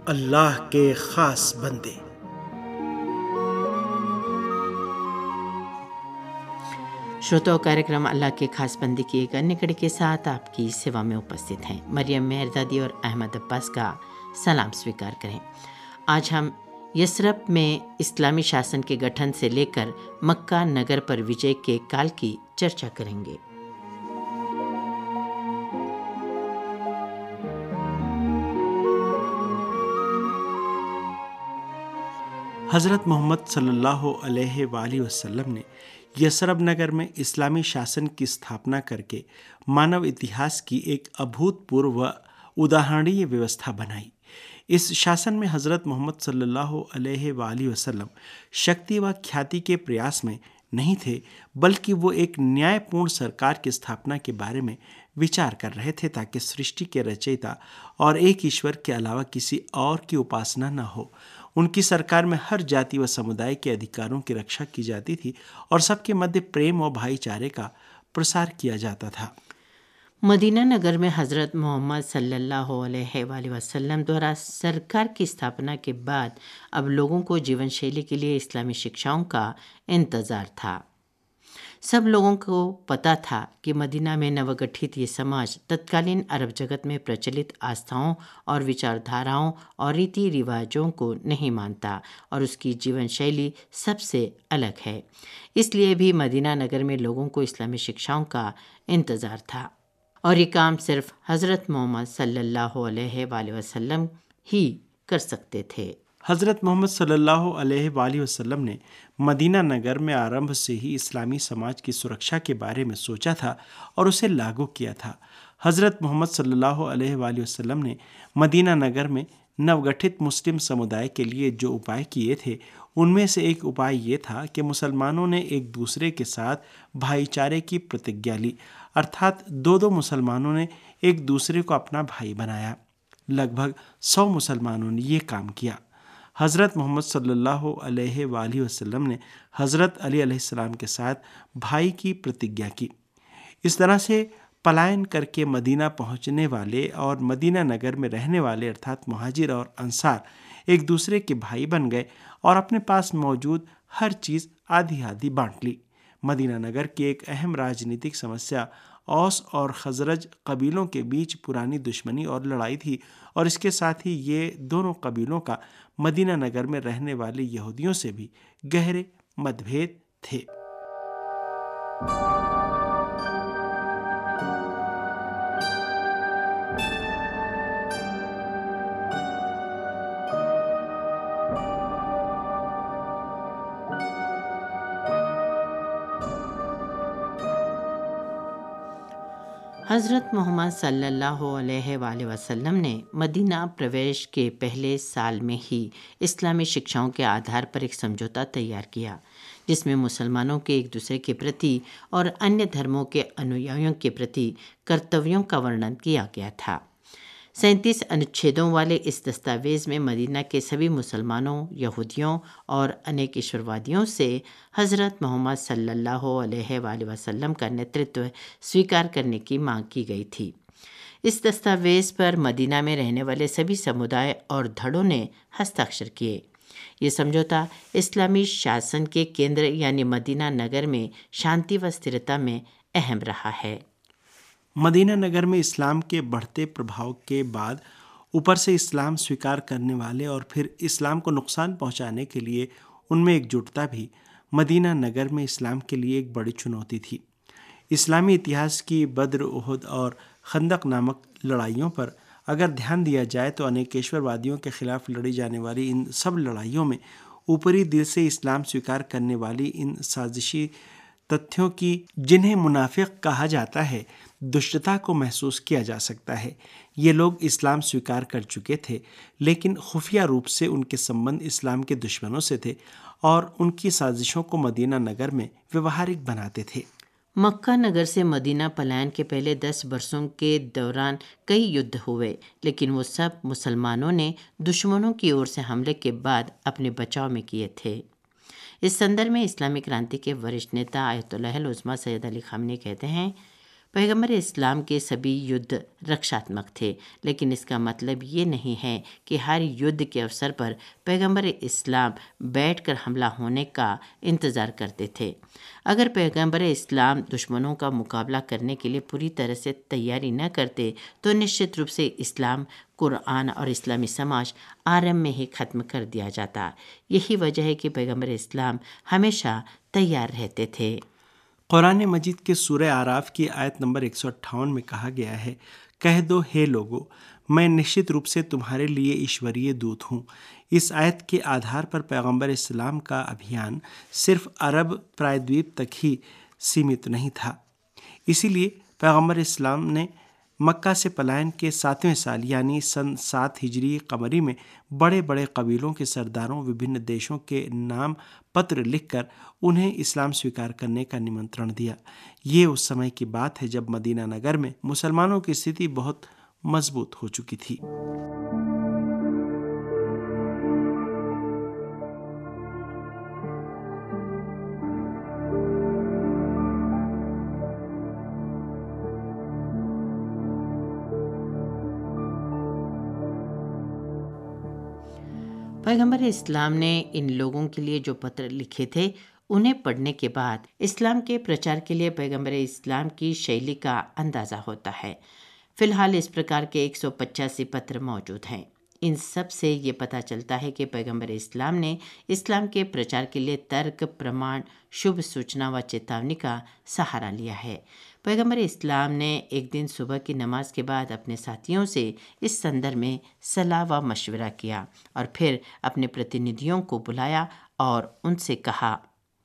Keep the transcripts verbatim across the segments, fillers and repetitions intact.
अल्लाह के खास बंदे। श्रोताओं, कार्यक्रम अल्लाह के खास बंदे की एक अन्य कड़ी के साथ आपकी सेवा में उपस्थित हैं। मरियम मेहरदादी और अहमद अब्बास का सलाम स्वीकार करें। आज हम यसरब में इस्लामी शासन के गठन से लेकर मक्का नगर पर विजय के काल की चर्चा करेंगे। हज़रत मोहम्मद सल्लल्लाहु अलैहि वसल्लम ने यसरब नगर में इस्लामी शासन की स्थापना करके मानव इतिहास की एक अभूतपूर्व व उदाहरणीय व्यवस्था बनाई। इस शासन में हज़रत मोहम्मद सल्लल्लाहु अलैहि वसल्लम शक्ति व ख्याति के प्रयास में नहीं थे, बल्कि वो एक न्यायपूर्ण सरकार की स्थापना के बारे में विचार कर रहे थे, ताकि सृष्टि के रचयिता और एक ईश्वर के अलावा किसी और की उपासना न हो। उनकी सरकार में हर जाति व समुदाय के अधिकारों की रक्षा की जाती थी और सबके मध्य प्रेम और भाईचारे का प्रसार किया जाता था। मदीना नगर में हज़रत मोहम्मद सल्लल्लाहु अलैहि वसल्लम द्वारा सरकार की स्थापना के बाद अब लोगों को जीवन शैली के लिए इस्लामी शिक्षाओं का इंतज़ार था। सब लोगों को पता था कि मदीना में नवगठित ये समाज तत्कालीन अरब जगत में प्रचलित आस्थाओं और विचारधाराओं और रीति रिवाजों को नहीं मानता और उसकी जीवन शैली सबसे अलग है। इसलिए भी मदीना नगर में लोगों को इस्लामी शिक्षाओं का इंतज़ार था और ये काम सिर्फ हज़रत मोहम्मद सल्लल्लाहु अलैहि वसल्लम ही कर सकते थे। हज़रत मोहम्मद सल्लल्लाहु अलैहि वसल्लम ने मदीना नगर में आरंभ से ही इस्लामी समाज की सुरक्षा के बारे में सोचा था और उसे लागू किया था। हज़रत मोहम्मद सल्लल्लाहु अलैहि वसल्लम ने मदीना नगर में नवगठित मुस्लिम समुदाय के लिए जो उपाय किए थे, उनमें से एक उपाय ये था कि मुसलमानों ने एक दूसरे के साथ भाईचारे की प्रतिज्ञा ली, अर्थात दो दो मुसलमानों ने एक दूसरे को अपना भाई बनाया। लगभग सौ मुसलमानों ने ये काम किया। हज़रत मोहम्मद सल्लल्लाहु अलैहि वसल्लम ने हज़रत अली अलैहिस्सलाम के साथ भाई की प्रतिज्ञा की। इस तरह से पलायन करके मदीना पहुंचने वाले और मदीना नगर में रहने वाले अर्थात मुहाजिर और अंसार एक दूसरे के भाई बन गए और अपने पास मौजूद हर चीज़ आधी आधी बांट ली। मदीना नगर की एक अहम राजनीतिक समस्या औस और खजरज कबीलों के बीच पुरानी दुश्मनी और लड़ाई थी और इसके साथ ही ये दोनों कबीलों का मदीना नगर में रहने वाले यहूदियों से भी गहरे मतभेद थे। हज़रत मोहम्मद सल्लल्लाहु अलैहि वसल्लम ने मदीना प्रवेश के पहले साल में ही इस्लामी शिक्षाओं के आधार पर एक समझौता तैयार किया, जिसमें मुसलमानों के एक दूसरे के प्रति और अन्य धर्मों के अनुयायियों के प्रति कर्तव्यों का वर्णन किया गया था। सैंतीस अनुच्छेदों वाले इस दस्तावेज़ में मदीना के सभी मुसलमानों, यहूदियों और अनेक ईश्वरवादियों से हज़रत मोहम्मद सल्लल्लाहु अलैहि वसल्लम का नेतृत्व स्वीकार करने की मांग की गई थी। इस दस्तावेज़ पर मदीना में रहने वाले सभी समुदाय और धड़ों ने हस्ताक्षर किए। ये समझौता इस्लामी शासन के केंद्र यानी मदीना नगर में शांति व स्थिरता में अहम रहा है। मदीना नगर में इस्लाम के बढ़ते प्रभाव के बाद ऊपर से इस्लाम स्वीकार करने वाले और फिर इस्लाम को नुकसान पहुंचाने के लिए उनमें एकजुटता भी मदीना नगर में इस्लाम के लिए एक बड़ी चुनौती थी। इस्लामी इतिहास की बद्र, उहद और खंदक नामक लड़ाइयों पर अगर ध्यान दिया जाए तो अनेकेश्वरवादियों के खिलाफ लड़ी जाने वाली इन सब लड़ाइयों में ऊपरी दिल से इस्लाम स्वीकार करने वाली इन साजिशी तथ्यों की, जिन्हें मुनाफिक कहा जाता है, दुष्टता को महसूस किया जा सकता है। ये लोग इस्लाम स्वीकार कर चुके थे, लेकिन खुफिया रूप से उनके संबंध इस्लाम के दुश्मनों से थे और उनकी साजिशों को मदीना नगर में व्यवहारिक बनाते थे। मक्का नगर से मदीना पलायन के पहले दस वर्षों के दौरान कई युद्ध हुए, लेकिन वो सब मुसलमानों ने दुश्मनों की ओर से हमले के बाद अपने बचाव में किए थे। इस संदर्भ में इस्लामी क्रांति के वरिष्ठ नेता आयतुल्लाह उज़्मा सैयद अली खामनी कहते हैं, पैगंबर इस्लाम के सभी युद्ध रक्षात्मक थे, लेकिन इसका मतलब ये नहीं है कि हर युद्ध के अवसर पर पैगंबर इस्लाम बैठकर हमला होने का इंतज़ार करते थे। अगर पैगंबर इस्लाम दुश्मनों का मुकाबला करने के लिए पूरी तरह से तैयारी न करते तो निश्चित रूप से इस्लाम, कुरान और इस्लामी समाज आरंभ में ही ख़त्म कर दिया जाता। यही वजह है कि पैगंबर इस्लाम हमेशा तैयार रहते थे। कुरान मजीद के सूरह आराफ की आयत नंबर एक सौ अट्ठावन में कहा गया है, कह दो हे लोगो, मैं निश्चित रूप से तुम्हारे लिए ईश्वरीय दूत हूँ। इस आयत के आधार पर पैगंबर इस्लाम का अभियान सिर्फ अरब प्रायद्वीप तक ही सीमित नहीं था। इसीलिए पैगंबर इस्लाम ने मक्का से पलायन के सातवें साल यानी सन सात हिजरी कमरी में बड़े बड़े कबीलों के सरदारों, विभिन्न देशों के नाम पत्र लिखकर उन्हें इस्लाम स्वीकार करने का निमंत्रण दिया। ये उस समय की बात है जब मदीना नगर में मुसलमानों की स्थिति बहुत मजबूत हो चुकी थी। पैगंबर इस्लाम ने इन लोगों के लिए जो पत्र लिखे थे उन्हें पढ़ने के बाद इस्लाम के प्रचार के लिए पैगंबर इस्लाम की शैली का अंदाज़ा होता है। फ़िलहाल इस प्रकार के एक सौ पचासी पत्र मौजूद हैं। इन सब से ये पता चलता है कि पैगंबर इस्लाम ने इस्लाम के प्रचार के लिए तर्क, प्रमाण, शुभ सूचना व चेतावनी का सहारा लिया है। पैगंबर इस्लाम ने एक दिन सुबह की नमाज के बाद अपने साथियों से इस संदर्भ में सलाह व मशवरा किया और फिर अपने प्रतिनिधियों को बुलाया और उनसे कहा,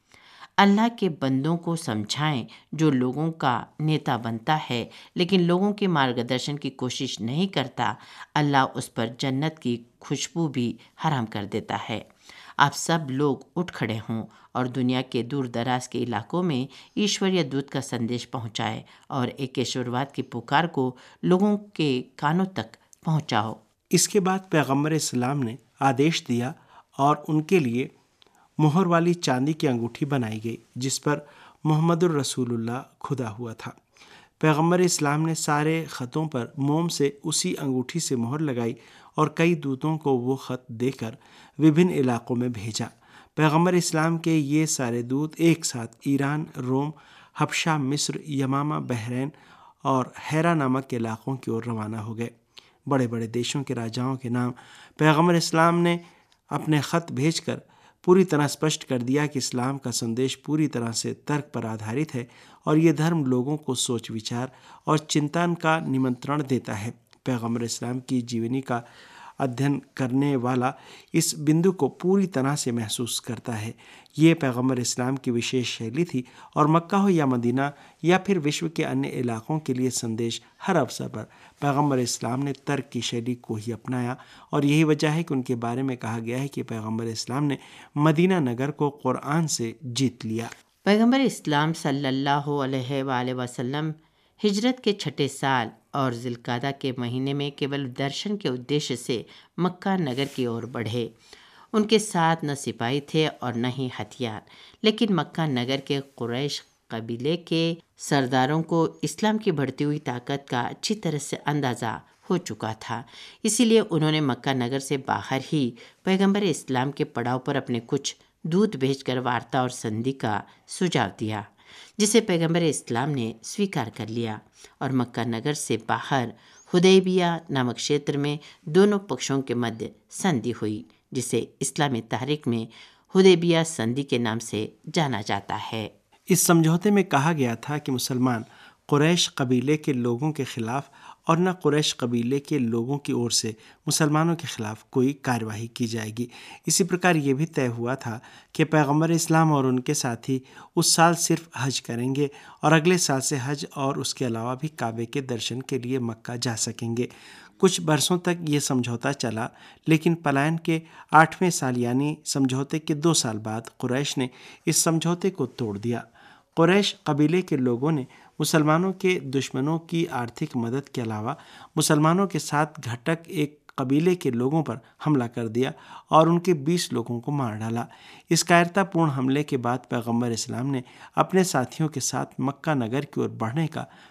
अल्लाह के बंदों को समझाएं, जो लोगों का नेता बनता है लेकिन लोगों के मार्गदर्शन की कोशिश नहीं करता, अल्लाह उस पर जन्नत की खुशबू भी हराम कर देता है। आप सब लोग उठ खड़े हों और दुनिया के दूर दराज के इलाकों में ईश्वरीय दूत का संदेश पहुंचाएं और एकेश्वरवाद की पुकार को लोगों के कानों तक पहुंचाओ। इसके बाद पैगंबर इस्लाम ने आदेश दिया और उनके लिए मोहर वाली चांदी की अंगूठी बनाई गई जिस पर मोहम्मदुर रसूलुल्लाह खुदा हुआ था। पैगंबर इस्लाम ने सारे ख़तों पर मोम से उसी अंगूठी से मोहर लगाई और कई दूतों को वो ख़त देकर विभिन्न इलाक़ों में भेजा। पैगंबर इस्लाम के ये सारे दूत एक साथ ईरान, रोम, हबशा, मिस्र, यमामा, बहरैन और हैरा नामक इलाक़ों की ओर रवाना हो गए। बड़े बड़े देशों के राजाओं के नाम पैगंबर इस्लाम ने अपने ख़त भेजकर पूरी तरह स्पष्ट कर दिया कि इस्लाम का संदेश पूरी तरह से तर्क पर आधारित है और ये धर्म लोगों को सोच विचार और चिंतन का निमंत्रण देता है। पैगंबर इस्लाम की जीवनी का अध्ययन करने वाला इस बिंदु को पूरी तरह से महसूस करता है। ये पैगंबर इस्लाम की विशेष शैली थी और मक्का हो या मदीना या फिर विश्व के अन्य इलाक़ों के लिए संदेश हर अवसर पर पैगंबर इस्लाम ने तर्क की शैली को ही अपनाया और यही वजह है कि उनके बारे में कहा गया है कि पैगंबर इस्लाम ने मदीना नगर को कुरान से जीत लिया। पैगंबर इस्लाम सल्लल्लाहु अलैहि वसल्लम हिजरत के छठे साल और जिलकादा के महीने में केवल दर्शन के उद्देश्य से मक्का नगर की ओर बढ़े। उनके साथ न सिपाही थे और न ही हथियार, लेकिन मक्का नगर के कुरैश कबीले के सरदारों को इस्लाम की बढ़ती हुई ताकत का अच्छी तरह से अंदाज़ा हो चुका था। इसीलिए उन्होंने मक्का नगर से बाहर ही पैगंबर इस्लाम के पड़ाव पर अपने कुछ दूत भेजकर वार्ता और संधि का सुझाव दिया, जिसे पैगंबर इस्लाम ने स्वीकार कर लिया और मक्का नगर से बाहर हुदैबिया नामक क्षेत्र में दोनों पक्षों के मध्य संधि हुई, जिसे इस्लामी तारीख में हुदैबिया संधि के नाम से जाना जाता है। इस समझौते में कहा गया था कि मुसलमान कुरैश कबीले के लोगों के खिलाफ और न कुरैश कबीले के लोगों की ओर से मुसलमानों के खिलाफ कोई कार्यवाही की जाएगी। इसी प्रकार ये भी तय हुआ था कि पैगंबर इस्लाम और उनके साथी उस साल सिर्फ हज करेंगे और अगले साल से हज और उसके अलावा भी काबे के दर्शन के लिए मक्का जा सकेंगे। कुछ बरसों तक ये समझौता चला, लेकिन पलायन के आठवें साल यानी समझौते के दो साल बाद कुरैश ने इस समझौते को तोड़ दिया। कुरैश कबीले के लोगों ने मुसलमानों के दुश्मनों की आर्थिक मदद के अलावा मुसलमानों के साथ घटक एक कबीले के लोगों पर हमला कर दिया और उनके बीस लोगों को मार डाला। इस कायरतापूर्ण हमले के बाद पैगंबर इस्लाम ने अपने साथियों के साथ मक्का नगर की ओर बढ़ने का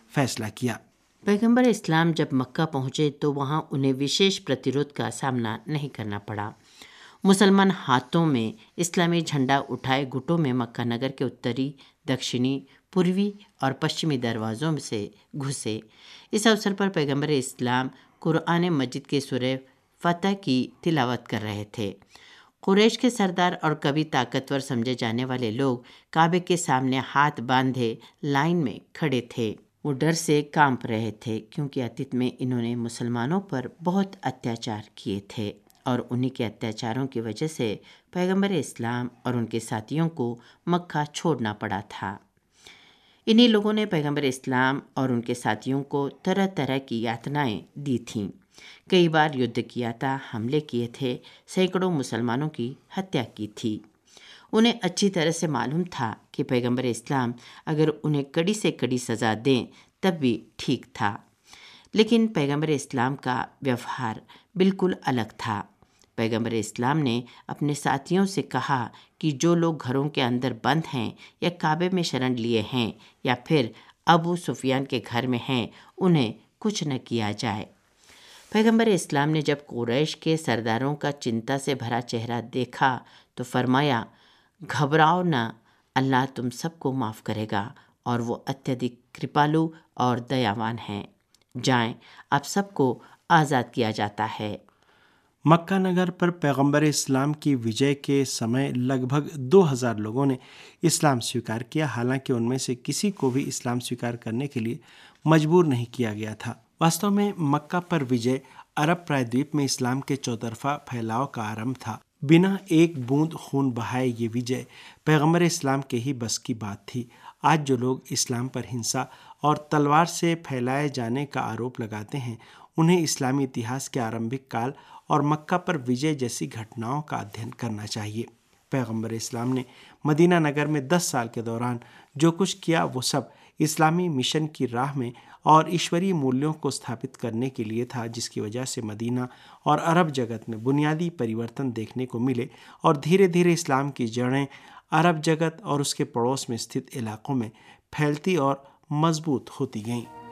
फैसला किया। पैगंबर इस्लाम जब मक्का पहुँचे तो वहाँ उन्हें विशेष प्रतिरोध का सामना नहीं करना पड़ा। मुसलमान हाथों में इस्लामी झंडा उठाए गुटों में मक्का नगर के उत्तरी, दक्षिणी, पूर्वी और पश्चिमी दरवाज़ों से घुसे। इस अवसर पर पैगंबर इस्लाम कुरआन मजीद के सूरह फतह की तिलावत कर रहे थे। कुरैश के सरदार और कभी ताकतवर समझे जाने वाले लोग काबे के सामने हाथ बांधे लाइन में खड़े थे। वो डर से कांप रहे थे क्योंकि अतीत में इन्होंने मुसलमानों पर बहुत अत्याचार किए थे और उन्हीं के अत्याचारों की वजह से पैगंबर इस्लाम और उनके साथियों को मक्का छोड़ना पड़ा था। इन्हीं लोगों ने पैगंबर इस्लाम और उनके साथियों को तरह तरह की यातनाएं दी थीं। कई बार युद्ध किया था, हमले किए थे, सैकड़ों मुसलमानों की हत्या की थी। उन्हें अच्छी तरह से मालूम था कि पैगंबर इस्लाम अगर उन्हें कड़ी से कड़ी सज़ा दें तब भी ठीक था, लेकिन पैगंबर इस्लाम का व्यवहार बिल्कुल अलग था। पैगंबर इस्लाम ने अपने साथियों से कहा कि जो लोग घरों के अंदर बंद हैं या काबे में शरण लिए हैं या फिर अबू सुफियान के घर में हैं, उन्हें कुछ न किया जाए। पैगंबर इस्लाम ने जब कुरैश के सरदारों का चिंता से भरा चेहरा देखा तो फरमाया, घबराओ ना, अल्लाह तुम सबको माफ़ करेगा और वो अत्यधिक कृपालु और दयावान हैं। जाएं, आप सबको आज़ाद किया जाता है। मक्का नगर पर पैगंबर इस्लाम की विजय के समय लगभग दो हज़ार लोगों ने इस्लाम स्वीकार किया। हालांकि उनमें से किसी को भी इस्लाम स्वीकार करने के लिए मजबूर नहीं किया गया था। वास्तव में मक्का पर विजय अरब प्रायद्वीप में इस्लाम के चौतरफा फैलाव का आरंभ था। बिना एक बूंद खून बहाए ये विजय पैगंबर इस्लाम के ही बस की बात थी। आज जो लोग इस्लाम पर हिंसा और तलवार से फैलाए जाने का आरोप लगाते हैं, उन्हें इस्लामी इतिहास के आरंभिक काल और मक्का पर विजय जैसी घटनाओं का अध्ययन करना चाहिए। पैगंबर इस्लाम ने मदीना नगर में दस साल के दौरान जो कुछ किया वो सब इस्लामी मिशन की राह में और ईश्वरीय मूल्यों को स्थापित करने के लिए था, जिसकी वजह से मदीना और अरब जगत में बुनियादी परिवर्तन देखने को मिले और धीरे धीरे इस्लाम की जड़ें अरब जगत और उसके पड़ोस में स्थित इलाकों में फैलती और मजबूत होती गईं।